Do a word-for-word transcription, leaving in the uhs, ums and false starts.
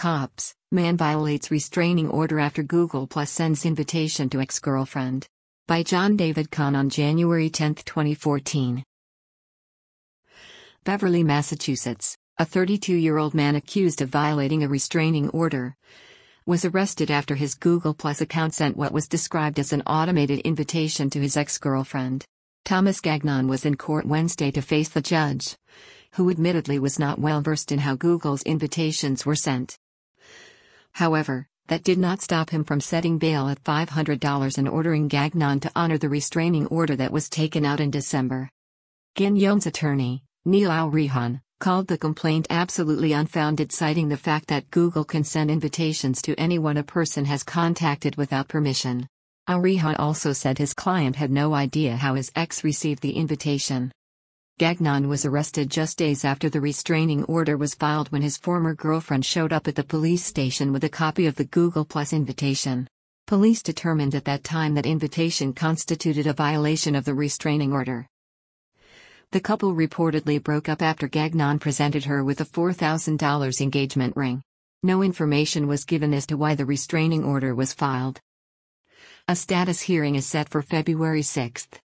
Cops, man violates restraining order after Google Plus sends invitation to ex-girlfriend. By John David Kahn on January tenth, twenty fourteen. Beverly, Massachusetts, a thirty-two-year-old man accused of violating a restraining order was arrested after his Google Plus account sent what was described as an automated invitation to his ex-girlfriend. Thomas Gagnon was in court Wednesday to face the judge, who admittedly was not well versed in how Google's invitations were sent. However, that did not stop him from setting bail at five hundred dollars and ordering Gagnon to honor the restraining order that was taken out in December. Gagnon's attorney, Neil Aurihan, called the complaint absolutely unfounded, citing the fact that Google can send invitations to anyone a person has contacted without permission. Aurihan also said his client had no idea how his ex received the invitation. Gagnon was arrested just days after the restraining order was filed when his former girlfriend showed up at the police station with a copy of the Google Plus invitation. Police determined at that time that invitation constituted a violation of the restraining order. The couple reportedly broke up after Gagnon presented her with a four thousand dollars engagement ring. No information was given as to why the restraining order was filed. A status hearing is set for February sixth.